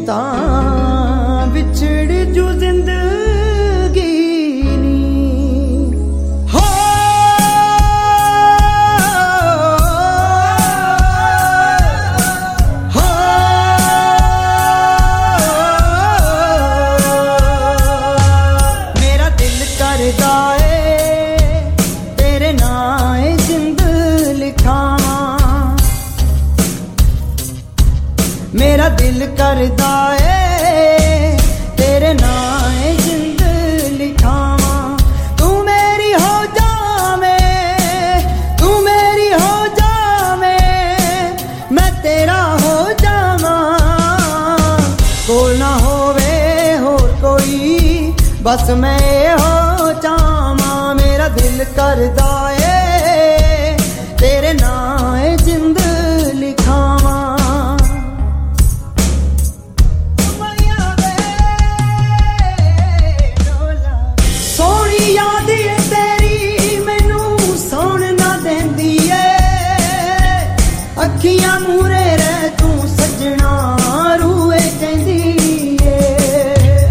ਤਾਂ ਵਿਛੜ ਜੂ ਜ਼ਿੰਦਗੀ ਨੀ ਹੋ ਮੇਰਾ ਦਿਲ ਕਰਦਾ ਏ ਤੇਰੇ ਨਾਂ ਏ ਜਿੰਦ ਲਿਖਾਵਾਂ ਮੇਰਾ ਦਿਲ ਕਰਦਾ ਏ ਤੇਰੇ ਨਾਂ ਏ ਜਿੰਦ ਲਿਖਾਵਾਂ ਤੂੰ ਮੇਰੀ ਹੋ ਜਾਵੇਂ ਤੂੰ ਮੇਰੀ ਹੋ ਜਾਵੇਂ ਮੈਂ ਤੇਰਾ ਹੋ ਜਾਵਾਂ ਕੋਲ ਨਾ ਹੋਵੇ ਹੋਰ ਕੋਈ ਬਸ ਮੈਂ ਇਹੋ ਚਾਵਾਂ ਮੇਰਾ ਦਿਲ ਕਰਦਾ ਏ ਤੇਰੇ ਨਾਂ ਏ ਜਿੰਦ ਲਿਖਾਵਾਂ ਅੱਖੀਆਂ ਮੂਰੇ ਰਹਿ ਤੂੰ ਸੱਜਣਾ ਰੂਏ ਕਹਿੰਦੀ ਏ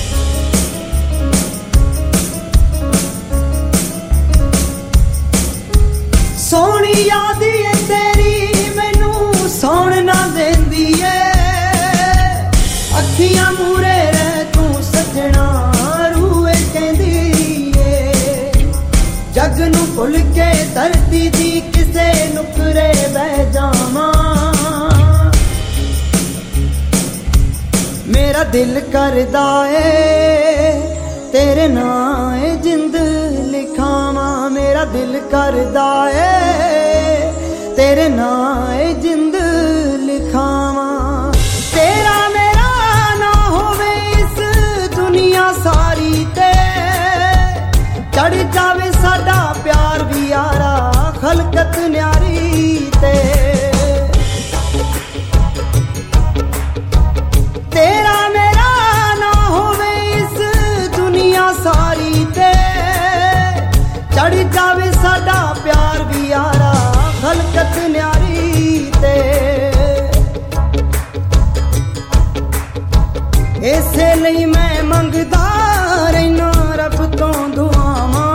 ਸੋਹਣੀ ਯਾਦ ਏ ਤੇਰੀ ਮੈਨੂੰ ਸੌਣ ਨਾ ਦਿੰਦੀ ਏ ਅੱਖੀਆਂ ਮੂਰੇ ਰਹਿ ਤੂੰ ਸੱਜਣਾ ਰੂਏ ਕਹਿੰਦੀ ਏ ਜੱਗ ਨੂੰ ਭੁੱਲ ਕੇ ਧਰਤੀ ਦੀ ਕਿਸੇ ਨੁਕਰੇ ਬਹਿ ਜਾਵਾਂ ਮੇਰਾ ਦਿਲ ਕਰਦਾ ਏ ਤੇਰੇ ਨਾਂ ਏ ਜਿੰਦ ਲਿਖਾਵਾਂ ਮੇਰਾ ਦਿਲ ਕਰਦਾ ਏ ਤੇਰੇ ਨਾਂ ਏ ਜਿੰਦ ਲਿਖਾਵਾਂ ਤੇਰਾ ਮੇਰਾ ਨਾ ਹੋਵੇ ਇਸ ਦੁਨੀਆ ਸਾਰੀ ਤੇ ਚੜ ਜਾਵੇ ਸਾਡਾ ਪਿਆਰ ਵੀ ਯਾਰਾ ਖਲਕਤ ਨਿਆਰੀ ਤੇ ਤੇਰਾ ਮੇਰਾ ਨਾ ਹੋਵੇ ਇਸ ਦੁਨੀਆ ਸਾਰੀ ਤੇ ਚੜ ਜਾਵੇ ਸਾਡਾ ਪਿਆਰ ਵੀ ਯਾਰਾ ਖਲਕਤ ਨਿਆਰੀ ਤੇ ਇਸੇ ਲਈ ਮੈਂ ਮੰਗਦਾ ਰਹਿਣਾ ਰੱਬ ਤੋਂ ਦੁਆਵਾਂ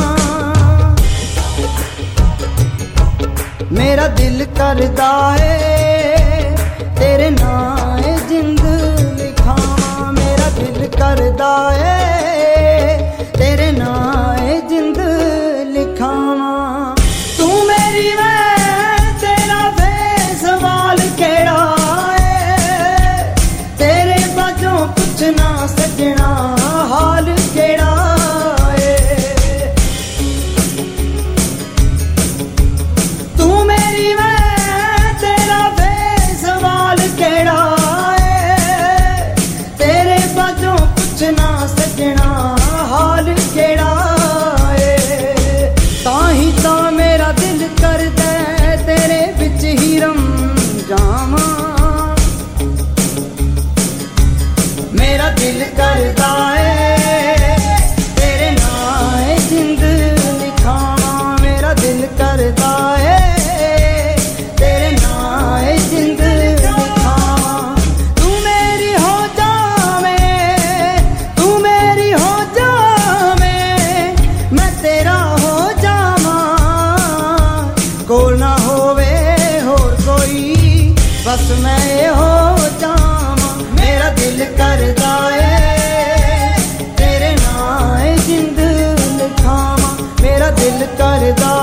ਮੇਰਾ ਦਿਲ ਕਰਦਾ ਏ ਤੇਰੇ ਨਾਂ ਏ ਜਿੰਦ ਲਿਖਾਵਾਂ ਮੇਰਾ ਦਿਲ ਕਰਦਾ ਏ ਤੇਰੇ ਨਾਂ ਏ ਜਿੰਦ ਲਿਖਾਵਾਂ ਤੂੰ ਮੇਰੀ ਮੈਂ ਤੇਰਾ ਬੇਸਵਾਲ ਕਿਹੜਾ ਏ ਤੇਰੇ ਬਾਝੋਂ ਪੁੱਛਣਾ ਸੱਜਣਾ ਹਾਲ ਕਿਹੜਾ ਨਾ ਸੱਜਣਾ ਹਾਲ ਕਿਹੜਾ ਏ ਤਾਂ ਹੀ ਤਾਂ ਮੇਰਾ ਦਿਲ ਕਰਦਾ ਤੇਰੇ ਵਿੱਚ ਹੀ ਰਮ ਜਾਵਾਂ ਮੇਰਾ ਦਿਲ ਕਰਦਾ ਏ ਤੇਰੇ ਨਾਂ ਏ ਜਿੰਦ ਲਿਖਾਵਾਂ ਮੇਰਾ ਦਿਲ ਕਰਦਾ ਏ ਤੇਰੇ ਨਾਂ ਏ ਜਿੰਦ ਲਿਖਾਵਾਂ ਤੂੰ ਮੇਰੀ ਹੋ ਕੋਲ ਨਾ ਹੋਵੇ ਹੋਰ ਕੋਈ ਬਸ ਮੈਂ ਇਹੋ ਚਾਵਾਂ ਮੇਰਾ ਦਿਲ ਕਰਦਾ ਏ ਤੇਰੇ ਨਾਂ ਏ ਜਿੰਦ ਲਿਖਾਵਾਂ ਮੇਰਾ ਦਿਲ ਕਰਦਾ